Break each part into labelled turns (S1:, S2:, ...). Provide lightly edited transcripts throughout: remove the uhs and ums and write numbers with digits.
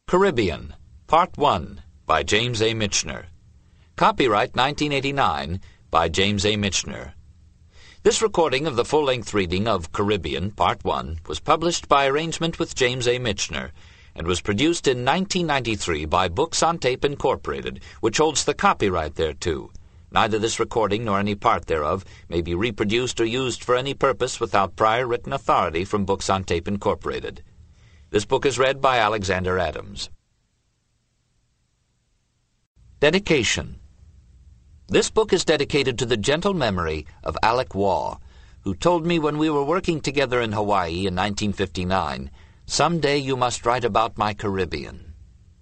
S1: Caribbean, Part 1, by James A. Michener. Copyright 1989 by James A. Michener. This recording of the full-length reading of Caribbean, Part 1, was published by arrangement with James A. Michener and was produced in 1993 by Books on Tape Incorporated, which holds the copyright thereto. Neither this recording nor any part thereof may be reproduced or used for any purpose without prior written authority from Books on Tape Incorporated. This book is read by Alexander Adams. Dedication. This book is dedicated to the gentle memory of Alec Waugh, who told me when we were working together in Hawaii in 1959, "Someday you must write about my Caribbean."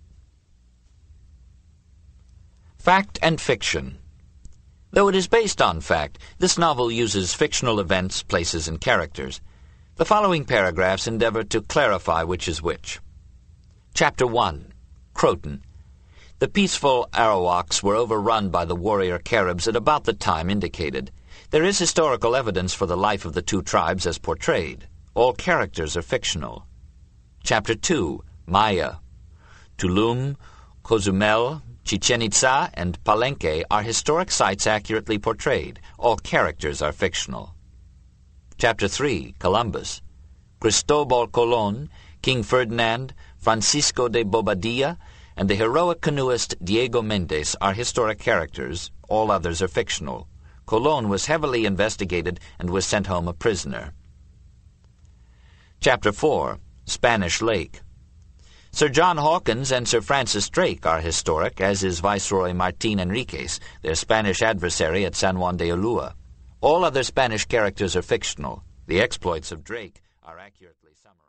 S1: Fact and fiction. Though it is based on fact, this novel uses fictional events, places, and characters. The following paragraphs endeavor to clarify which is which. Chapter 1. Croton. The peaceful Arawaks were overrun by the warrior Caribs at about the time indicated. There is historical evidence for the life of the two tribes as portrayed. All characters are fictional. Chapter 2. Maya. Tulum, Cozumel, Chichen Itza, and Palenque are historic sites accurately portrayed. All characters are fictional. Chapter 3. Columbus. Cristobal Colon, King Ferdinand, Francisco de Bobadilla, and the heroic canoeist Diego Mendes are historic characters. All others are fictional. Colon was heavily investigated and was sent home a prisoner. Chapter 4. Spanish Lake. Sir John Hawkins and Sir Francis Drake are historic, as is Viceroy Martin Enriquez, their Spanish adversary at San Juan de Ulua. All other Spanish characters are fictional. The exploits of Drake are accurately summarized.